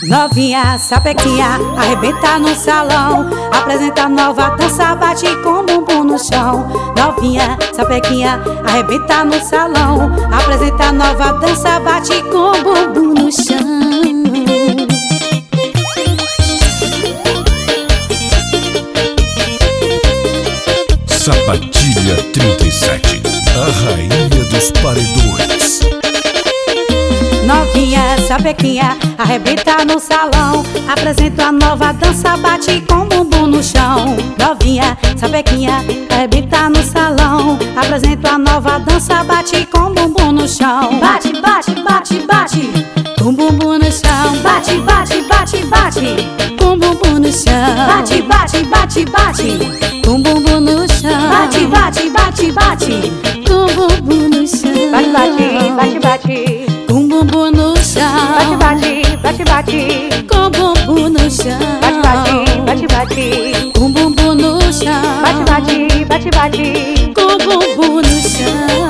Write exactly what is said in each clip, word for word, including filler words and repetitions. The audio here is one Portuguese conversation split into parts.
Novinha, sapequinha, arrebenta no salão. Apresenta nova dança, bate com bumbum no chão. Novinha, sapequinha, arrebenta no salão. Apresenta nova dança, bate com bumbum no chão. Sapatilha trinta e sete, a rainha dos paredões. Novinha, sapequinha, arrebenta no salão. Apresenta a nova dança, bate com bumbum no chão. Novinha, sapequinha, arrebenta no salão. Apresenta a nova dança, bate com bumbum no chão. Bate, bate, bate, bate, com bumbum no chão. Bate, bate, bate, bate, com bumbum no chão. Bate, bate, bate, bate, com bumbum no chão. Bate, bate, bate, bate, com bumbum no chão. Bate, bate, bate, bate, com bumbum no chão. bate, bate, bate, bate, com bumbum no chão. bate, bate, bate, bate, com bumbum no chão. bate, bate, bate, bate, com bumbum no chão.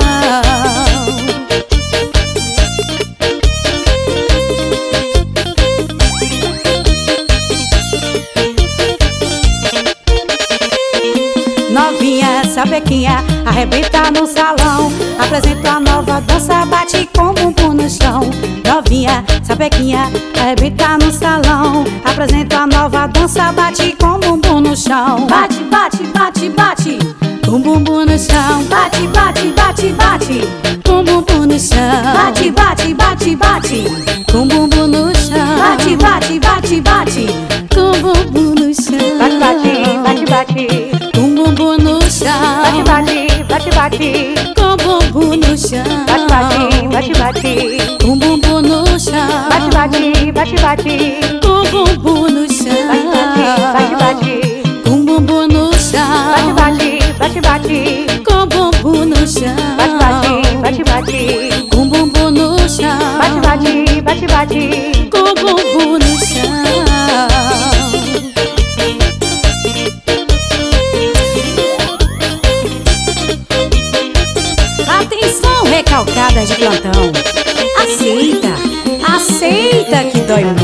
Novinha, sapequinha, arrebenta no salão. Apresenta a nova dança, bate com bumbum no chão. Novinha, sapequinha, arrebenta no salão. Apresenta a nova dança, bate com bumbum no chão. Bate, bate, bate, bate, com bumbum no chão. Bate, bate, bate, bate, com bumbum no chão. Bate, bate, bate, bate, com bumbum no chão. Bate, bate, bate, bate, com bumbum no chão. bate, bate, bate, bate, com bumbum no chão. bate, bate, bate, bate, com bumbum no chão. bate, bate, bate, bate, com bumbum no chão. bate, bate, bate, bate, com bumbum no chão. bate, bate, com bumbum no chão. bate, bate, bate, com bumbum no chão. bate, bate, bate, com bumbum no chão. bate, bate, bate, bate, com bumbum no chão. Atenção, recalcadas de plantão. Aceita, aceita que dói